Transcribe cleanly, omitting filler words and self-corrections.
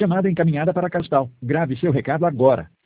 Chamada encaminhada para Castal. Grave seu recado agora.